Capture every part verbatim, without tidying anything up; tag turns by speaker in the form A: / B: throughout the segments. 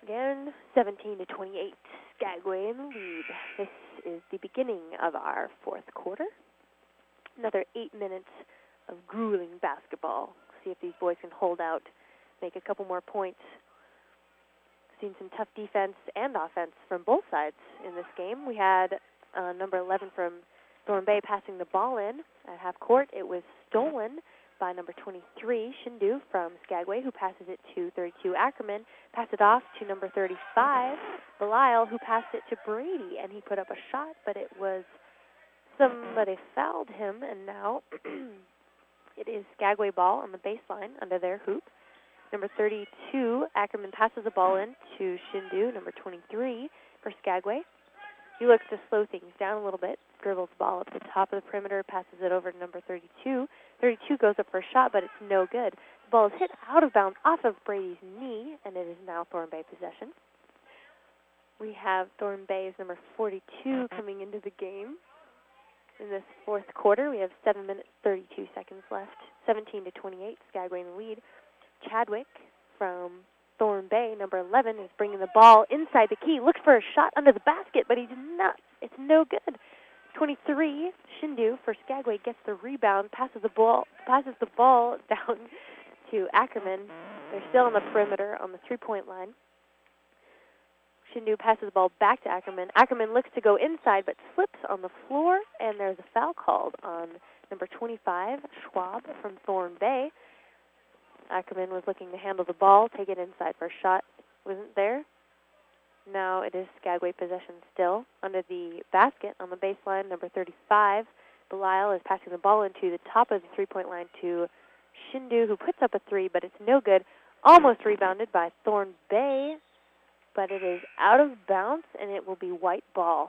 A: Again, seventeen to twenty-eight, Skagway in the lead. This is the beginning of our fourth quarter. Another eight minutes of grueling basketball. See if these boys can hold out, make a couple more points. Seen some tough defense and offense from both sides in this game. We had uh, number eleven from Thorn Bay passing the ball in at half court. It was stolen by number twenty-three, Shindu from Skagway, who passes it to thirty-two, Ackerman. Pass it off to number thirty-five, Belisle, who passed it to Brady, and he put up a shot, but it was somebody fouled him, and now it is Skagway ball on the baseline under their hoop. Number thirty-two, Ackerman passes the ball in to Shindu, number twenty-three for Skagway. He looks to slow things down a little bit, dribbles the ball up the top of the perimeter, passes it over to number thirty-two. thirty-two goes up for a shot, but it's no good. The ball is hit out of bounds off of Brady's knee, and it is now Thorn Bay possession. We have Thorn Bay's number forty-two coming into the game. In this fourth quarter, we have seven minutes, thirty-two seconds left. seventeen to twenty-eight, Skagway in the lead. Chadwick from Thorn Bay, number eleven, is bringing the ball inside the key. Looks for a shot under the basket, but he did not. It's no good. twenty-three, Shindu for Skagway gets the rebound, passes the ball, passes the ball down to Ackerman. They're still on the perimeter on the three-point line. Shindu passes the ball back to Ackerman. Ackerman looks to go inside, but slips on the floor, and there's a foul called on number twenty-five, Schwab from Thorn Bay. Ackerman was looking to handle the ball, take it inside for a shot. Wasn't there. Now it is Skagway possession still. Under the basket on the baseline, number thirty-five, Belisle is passing the ball into the top of the three-point line to Shindu, who puts up a three, but it's no good. Almost rebounded by Thorn Bay, but it is out of bounds, and it will be white ball.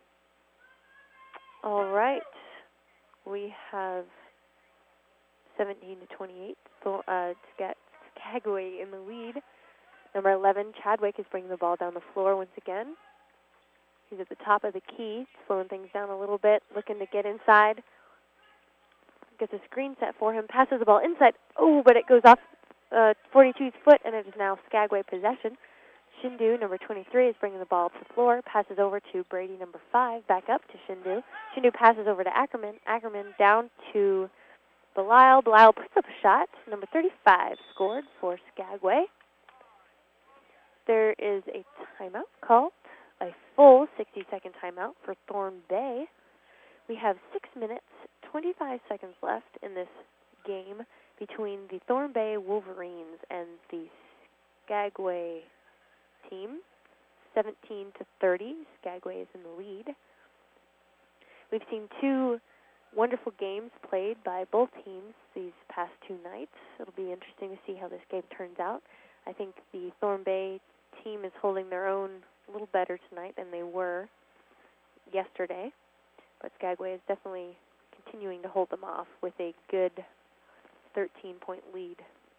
A: All right. We have seventeen to twenty-eight, so, uh, Skagway in the lead. Number eleven, Chadwick, is bringing the ball down the floor once again. He's at the top of the key, slowing things down a little bit, looking to get inside. Gets a screen set for him, passes the ball inside. Oh, but it goes off uh, forty-two's foot, and it is now Skagway possession. Shindu, number twenty-three, is bringing the ball up to the floor, passes over to Brady, number five, back up to Shindu. Shindu passes over to Ackerman. Ackerman down to Belisle. Belisle puts up a shot. Number thirty-five scored for Skagway. There is a timeout called, a full sixty-second timeout for Thorn Bay. We have six minutes, twenty-five seconds left in this game between the Thorn Bay Wolverines and the Skagway team. seventeen to thirty, Skagway is in the lead. We've seen two wonderful games played by both teams these past two nights. It'll be interesting to see how this game turns out. I think the Thorn Bay team is holding their own a little better tonight than they were yesterday, but Skagway is definitely continuing to hold them off with a good thirteen-point lead.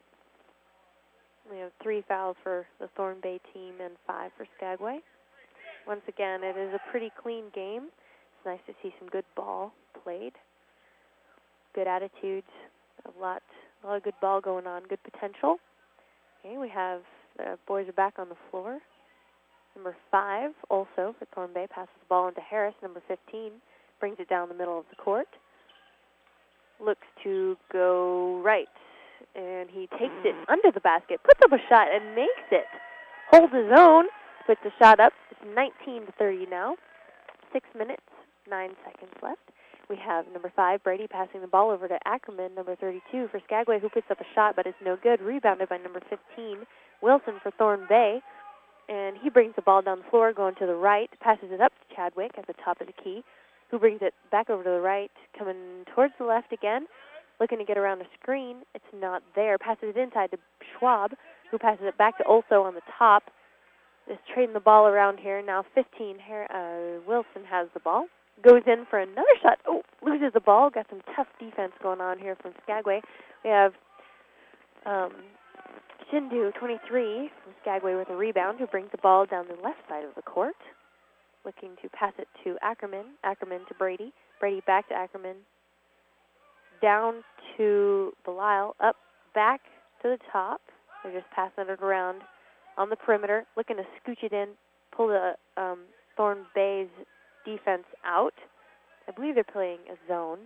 A: We have three fouls for the Thorn Bay team and five for Skagway. Once again, it is a pretty clean game. It's nice to see some good ball played, good attitudes, a lot, a lot of good ball going on, good potential. Okay, we have the boys are back on the floor. Number five, also for Thorn Bay, passes the ball into Harris. Number fifteen brings it down the middle of the court. Looks to go right, and he takes it under the basket, puts up a shot, and makes it. Holds his own, puts the shot up. It's nineteen to thirty now. Six minutes, nine seconds left. We have number five, Brady, passing the ball over to Ackerman, number thirty-two for Skagway, who puts up a shot, but it's no good. Rebounded by number fifteen, Wilson for Thorn Bay. And he brings the ball down the floor, going to the right, passes it up to Chadwick at the top of the key, who brings it back over to the right, coming towards the left again, looking to get around a screen. It's not there. Passes it inside to Schwab, who passes it back to Olso on the top. Just trading the ball around here. Now fifteen, uh, Wilson has the ball. Goes in for another shot. Oh, loses the ball. Got some tough defense going on here from Skagway. We have um, Shindu, twenty-three, from Skagway with a rebound, who brings the ball down the left side of the court. Looking to pass it to Ackerman. Ackerman to Brady. Brady back to Ackerman. Down to Belisle. Up, back to the top. They're just passing it around on the perimeter, looking to scooch it in, pull the um, Thorn Bay's defense out. I believe they're playing a zone.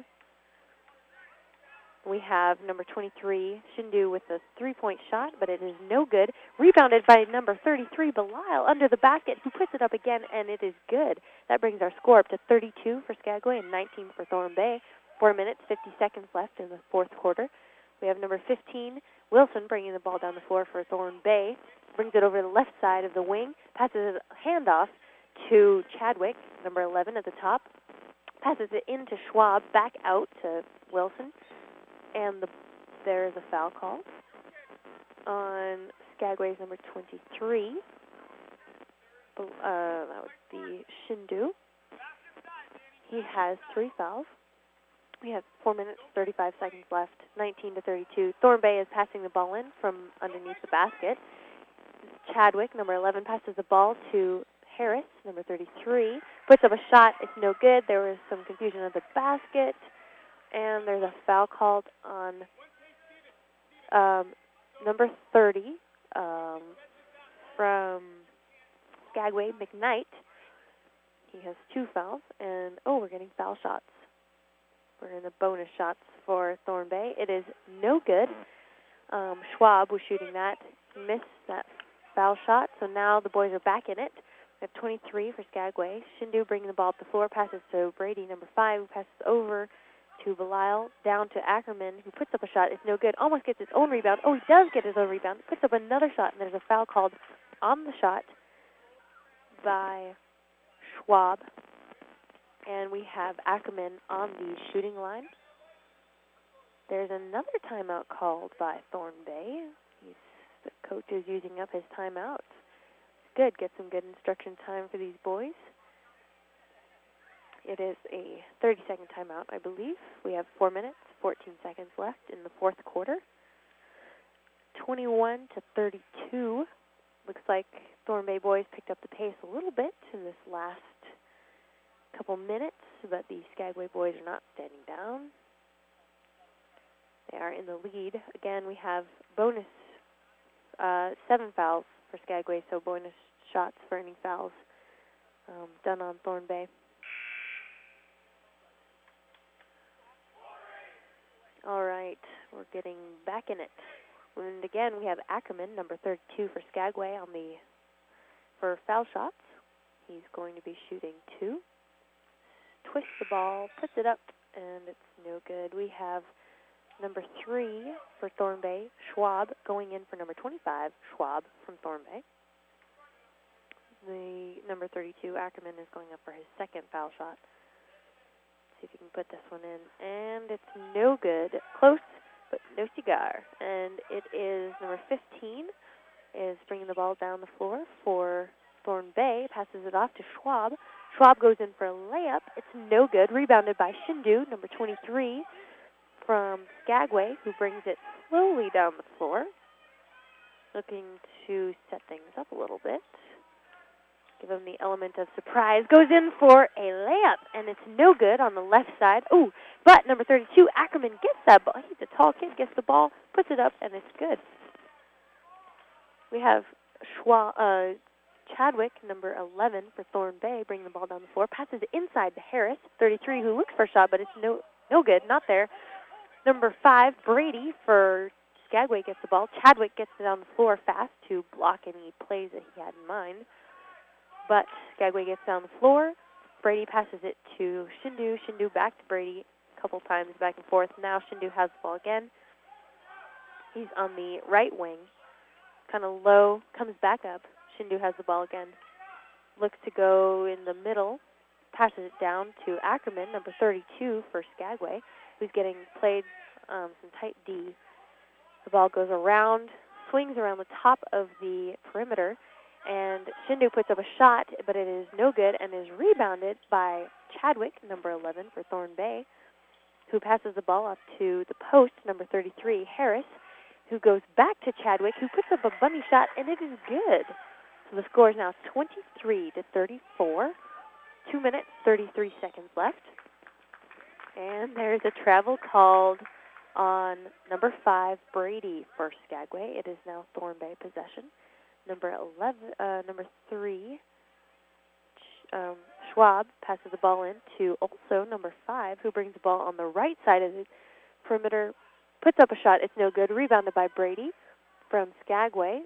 A: We have number twenty-three, Shindu, with a three-point shot, but it is no good. Rebounded by number thirty-three, Belial, under the basket, who puts it up again, and it is good. That brings our score up to thirty-two for Skagway and nineteen for Thorn Bay. Four minutes, fifty seconds left in the fourth quarter. We have number fifteen, Wilson, bringing the ball down the floor for Thorn Bay. Brings it over the left side of the wing, passes it handoff to Chadwick, number eleven at the top. Passes it into Schwab, back out to Wilson. And the, there is a foul called on Skagway's number twenty-three. Uh, that would be Shindu. He has three fouls. We have four minutes, thirty-five seconds left, nineteen to thirty-two. Thorn Bay is passing the ball in from underneath the basket. Chadwick, number eleven, passes the ball to Harris, number thirty-three. Puts up a shot. It's no good. There was some confusion at the basket. And there's a foul called on um, number thirty um, from Skagway, McKnight. He has two fouls. And, oh, we're getting foul shots. We're in the bonus shots for Thorn Bay. It is no good. Um, Schwab was shooting that. He missed that foul shot. So now the boys are back in it. We have twenty-three for Skagway. Shindu bringing the ball up the floor. Passes to Brady, number five, who passes over to Belial, down to Ackerman, who puts up a shot. It's no good. Almost gets his own rebound. Oh, he does get his own rebound. Puts up another shot, and there's a foul called on the shot by Schwab. And we have Ackerman on the shooting line. There's another timeout called by Thorn Bay. He's, the coach is using up his timeout. It's good. Get some good instruction time for these boys. It is a thirty-second timeout, I believe. We have four minutes, fourteen seconds left in the fourth quarter. twenty-one to thirty-two. Looks like Thorn Bay boys picked up the pace a little bit in this last couple minutes, but the Skagway boys are not standing down. They are in the lead. Again, we have bonus uh, seven fouls for Skagway, so bonus shots for any fouls um, done on Thorn Bay. All right, we're getting back in it. And again, we have Ackerman, number thirty-two for Skagway, on the for foul shots. He's going to be shooting two. Twists the ball, puts it up, and it's no good. We have number three for Thorn Bay, Schwab, going in for number twenty-five, Schwab from Thorn Bay. The number thirty-two, Ackerman, is going up for his second foul shot. See if you can put this one in. And it's no good. Close, but no cigar. And it is number fifteen is bringing the ball down the floor for Thorn Bay. Passes it off to Schwab. Schwab goes in for a layup. It's no good. Rebounded by Shindu, number twenty-three from Skagway, who brings it slowly down the floor. Looking to set things up a little bit. Give him the element of surprise. Goes in for a layup, and it's no good on the left side. Oh, but number thirty-two, Ackerman, gets that ball. He's a tall kid, gets the ball, puts it up, and it's good. We have Schwa, uh, Chadwick, number eleven for Thorn Bay, bringing the ball down the floor. Passes it inside to Harris, thirty-three, who looks for a shot, but it's no, no good, not there. Number five, Brady for Skagway gets the ball. Chadwick gets it on the floor fast to block any plays that he had in mind. But Skagway gets down the floor. Brady passes it to Shindu. Shindu back to Brady a couple times, back and forth. Now Shindu has the ball again. He's on the right wing, kind of low, comes back up. Shindu has the ball again. Looks to go in the middle. Passes it down to Ackerman, number thirty-two for Skagway, who's getting played um, some tight D. The ball goes around, swings around the top of the perimeter, and Shindu puts up a shot, but it is no good and is rebounded by Chadwick, number eleven for Thorn Bay, who passes the ball up to the post, number thirty-three, Harris, who goes back to Chadwick, who puts up a bunny shot, and it is good. So the score is now twenty-three to thirty-four. Two minutes, thirty-three seconds left. And there's a travel called on number five, Brady for Skagway. It is now Thorn Bay possession. number eleven, uh, number three, um, Schwab passes the ball in to also number five, who brings the ball on the right side of the perimeter, puts up a shot. It's no good. Rebounded by Brady from Skagway.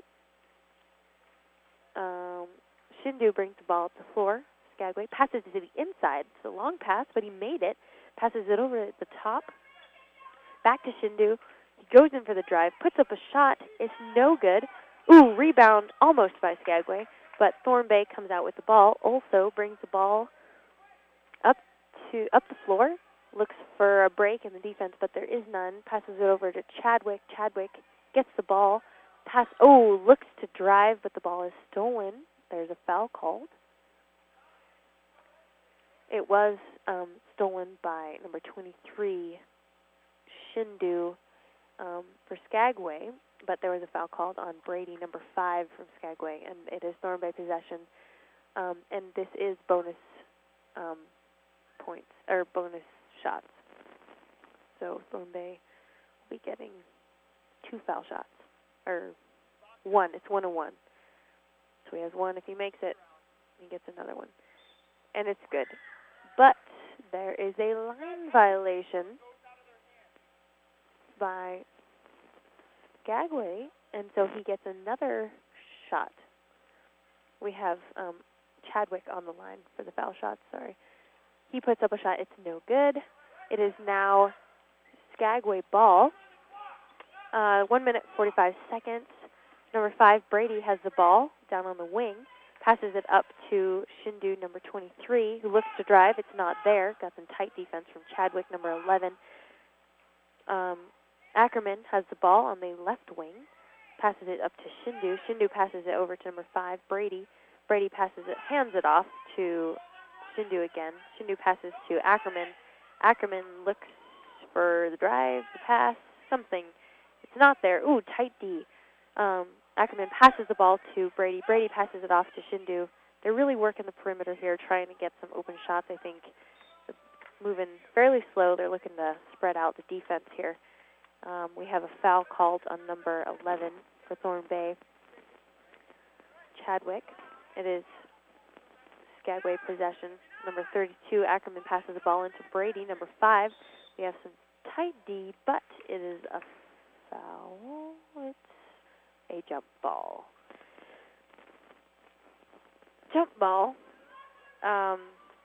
A: Um, Shindu brings the ball to the floor. Skagway passes it to the inside. It's a long pass, but he made it. Passes it over at the top. Back to Shindu. He goes in for the drive, puts up a shot. It's no good. Ooh, rebound almost by Skagway, but Thorn Bay comes out with the ball. Also brings the ball up to up the floor. Looks for a break in the defense, but there is none. Passes it over to Chadwick. Chadwick gets the ball. Pass. Oh, looks to drive, but the ball is stolen. There's a foul called. It was um, stolen by number twenty-three, Shindu, um, for Skagway, but there was a foul called on Brady, number five from Skagway, and it is Thorn Bay possession. Um, and this is bonus um, points, or bonus shots. So Thorn Bay will be getting two foul shots, or one. It's one and one. So he has one. If he makes it, he gets another one. And it's good. But there is a line violation by Skagway, and so he gets another shot. We have um, Chadwick on the line for the foul shot, sorry. He puts up a shot. It's no good. It is now Skagway ball. Uh, one minute, forty-five seconds. Number five, Brady, has the ball down on the wing. Passes it up to Shindu, number twenty-three, who looks to drive. It's not there. Got some tight defense from Chadwick, number eleven. Um, Ackerman has the ball on the left wing. Passes it up to Shindu. Shindu passes it over to number five, Brady. Brady passes it, hands it off to Shindu again. Shindu passes to Ackerman. Ackerman looks for the drive, the pass, something. It's not there. Ooh, tight D. Um, Ackerman passes the ball to Brady. Brady passes it off to Shindu. They're really working the perimeter here, trying to get some open shots, I think. Moving fairly slow. They're looking to spread out the defense here. Um, we have a foul called on number eleven for Thorn Bay. Chadwick. It is Skagway possession. Number thirty-two, Ackerman passes the ball into Brady. Number five, we have some tight D, but it is a foul. It's a jump ball. Jump ball um,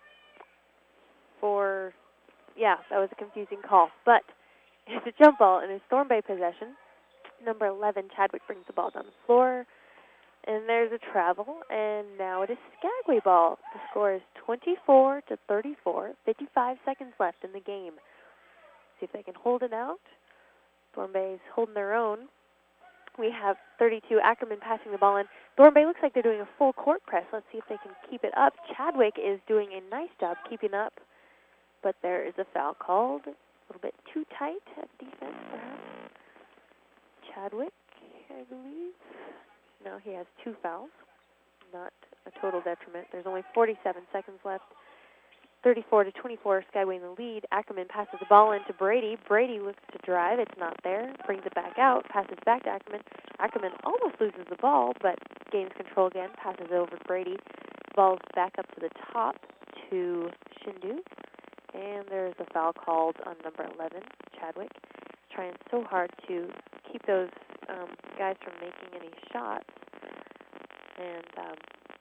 A: for, yeah, that was a confusing call, but it's a jump ball and it's Thorn Bay possession. Number eleven, Chadwick brings the ball down the floor, and there's a travel, and now it is Skagway ball. The score is twenty-four to thirty-four, fifty-five seconds left in the game. See if they can hold it out. Thorn Bay's holding their own. We have thirty-two, Ackerman passing the ball in. Thorn Bay looks like they're doing a full court press. Let's see if they can keep it up. Chadwick is doing a nice job keeping up, but there is a foul called. A little bit too tight at defense, perhaps. Chadwick, I believe. No, he has two fouls. Not a total detriment. There's only forty-seven seconds left. thirty-four to twenty-four, Skyway in the lead. Ackerman passes the ball into Brady. Brady looks to drive. It's not there. Brings it back out. Passes back to Ackerman. Ackerman almost loses the ball, but gains control again. Passes it over to Brady. Ball's back up to the top to Shindu. And there's a foul called on number eleven, Chadwick. Trying so hard to keep those um, guys from making any shots. And um,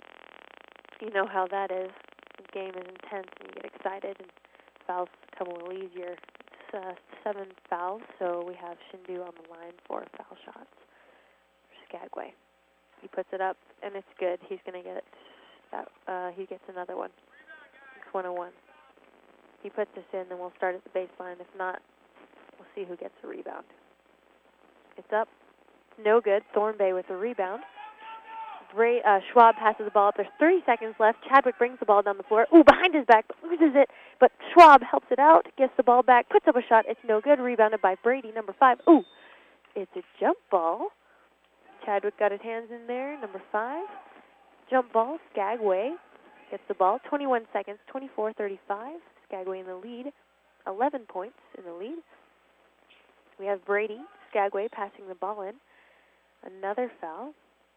A: you know how that is. The game is intense and you get excited and fouls come a little easier. It's uh, seven fouls, so we have Shindu on the line for foul shots for Skagway. He puts it up, and it's good. He's going to get that. Uh, he gets another one. It's one oh one. If he puts this in, then we'll start at the baseline. If not, we'll see who gets the rebound. It's up. No good. Thorn Bay with the rebound. Bray, uh, Schwab passes the ball up. There's thirty seconds left. Chadwick brings the ball down the floor. Ooh, behind his back, but loses it. But Schwab helps it out, gets the ball back, puts up a shot. It's no good. Rebounded by Brady, number five. Ooh, it's a jump ball. Chadwick got his hands in there, number five. Jump ball, Skagway gets the ball. twenty-one seconds, twenty-four thirty-five. Skagway in the lead. eleven points in the lead. We have Brady, Skagway, passing the ball in. Another foul.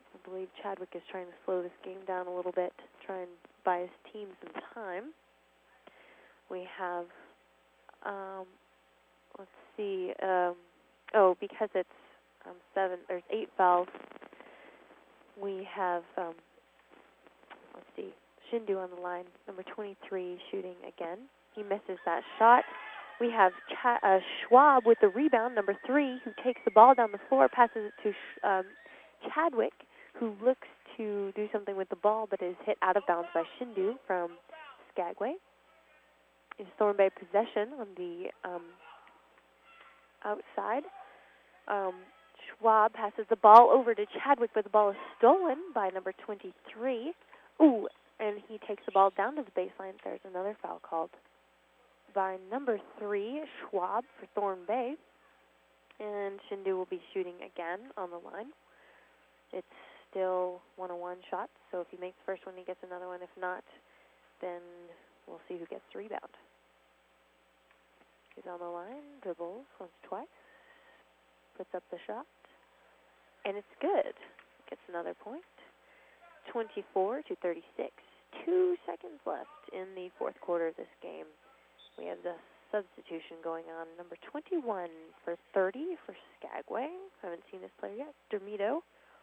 A: I believe Chadwick is trying to slow this game down a little bit, try and buy his team some time. We have, um, let's see, um, oh, because it's um, seven, there's eight fouls, we have, um, let's see, Shindu on the line, number twenty-three, shooting again. He misses that shot. We have Ch- uh, Schwab with the rebound, number three, who takes the ball down the floor, passes it to Sh- um, Chadwick, who looks to do something with the ball but is hit out of bounds by Shindu from Skagway. It's Thorn Bay possession on the um, outside. Um, Schwab passes the ball over to Chadwick, but the ball is stolen by number twenty-three. Ooh, and he takes the ball down to the baseline. There's another foul called by number three, Schwab, for Thorn Bay. And Shindu will be shooting again on the line. It's still one-on-one shots, so if he makes the first one, he gets another one. If not, then we'll see who gets the rebound. He's on the line, dribbles once, twice, puts up the shot, and it's good. Gets another point. twenty-four to thirty-six. Two seconds left in the fourth quarter of this game. We have the substitution going on. Number twenty-one for thirty for Skagway. Haven't seen this player yet. Dermito.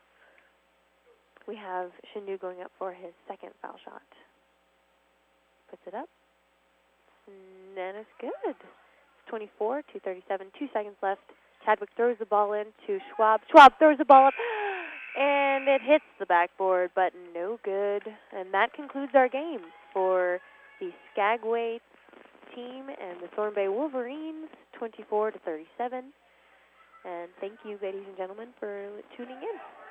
A: We have Shindu going up for his second foul shot. Puts it up. And it's good. twenty-four to thirty-seven. Two seconds left. Chadwick throws the ball in to Schwab. Schwab throws the ball up. And it hits the backboard, but no good. And that concludes our game for the Skagway team and the Thorn Bay Wolverines, twenty-four to thirty-seven. And thank you, ladies and gentlemen, for tuning in.